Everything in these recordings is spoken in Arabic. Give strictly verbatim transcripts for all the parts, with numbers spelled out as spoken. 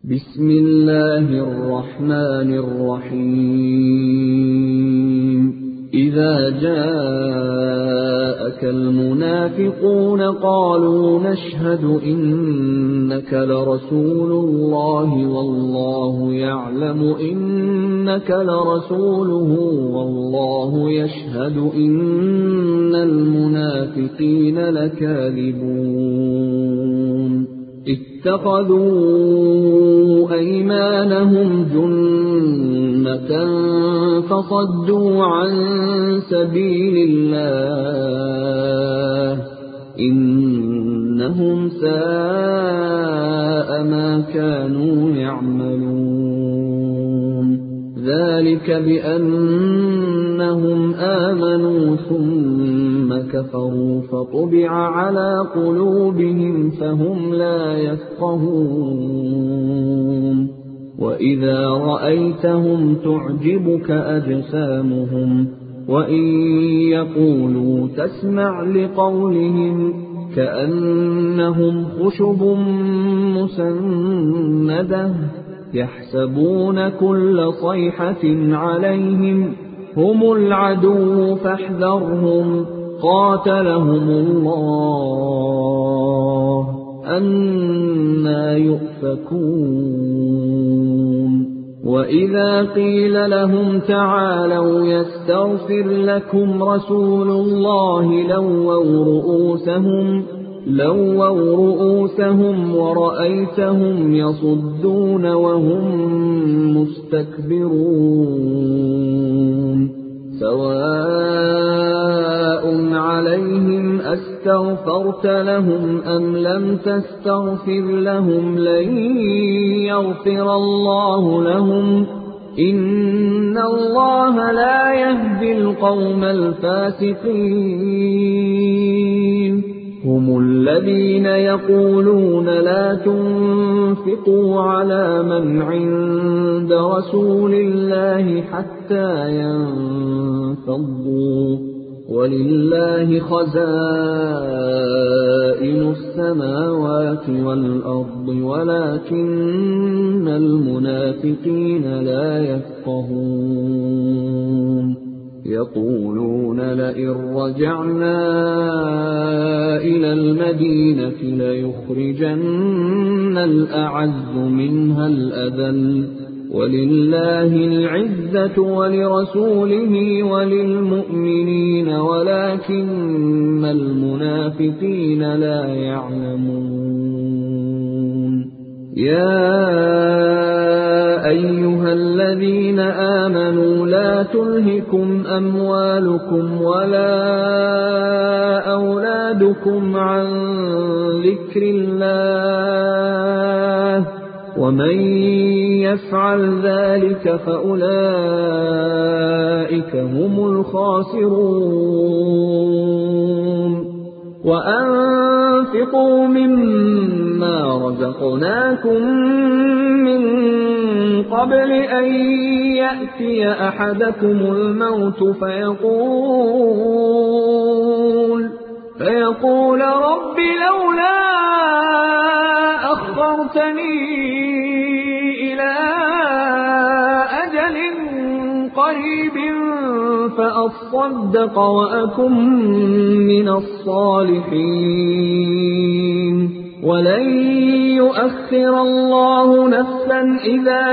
بسم الله الرحمن الرحيم إذا جاءك المنافقون قالوا نشهد إنك لرسول الله والله يعلم إنك لرسوله والله يشهد إن المنافقين لكاذبون اتخذوا أيمانهم جنة فصدوا عن سبيل الله إنهم ساء ما كانوا يعملون ذلك بأنهم آمنوا ثم كفروا فطبع على قلوبهم فهم لا يفقهون وإذا رأيتهم تعجبك أجسامهم وإن يقولوا تسمع لقولهم كأنهم خشب مسندة يحسبون كل صيحة عليهم هم العدو فاحذرهم قاتلهم الله أنى يؤفكون وإذا قيل لهم تعالوا يستغفر لكم رسول الله لووا رؤوسهم لووا رؤوسهم ورأيتهم يصدون وهم مستكبرون سواء عليهم أستغفرت لهم أم لم تستغفر لهم لن يغفر الله لهم إن الله لا يهدي القوم الفاسقين هم الذين يقولون لا تنفقوا على من عند رسول الله حتى ينفضوا ولله خزائن السماوات والأرض ولكن المنافقين لا يفقهون يقولون لئن رجعنا إلى المدينة ليخرجن الأعز منها الأذل ولله العزة ولرسوله وللمؤمنين ولكن المنافقين لا يعلمون يا أيها الذين آمنوا لا تلهكم أموالكم ولا أولادكم عن ذكر الله ومن يفعل ذلك فأولئك هم الخاسرون وأنفقوا مما رزقناكم من قبل أن يأتي أحدكم الموت فيقول فيقول رب لولا أخرتني إلى أجل قريب فأصدق وأكن من الصالحين ولن يؤخر الله نفسا إذا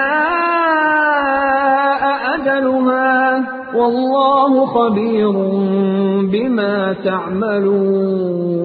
جاء أجلها والله خبير بما تعملون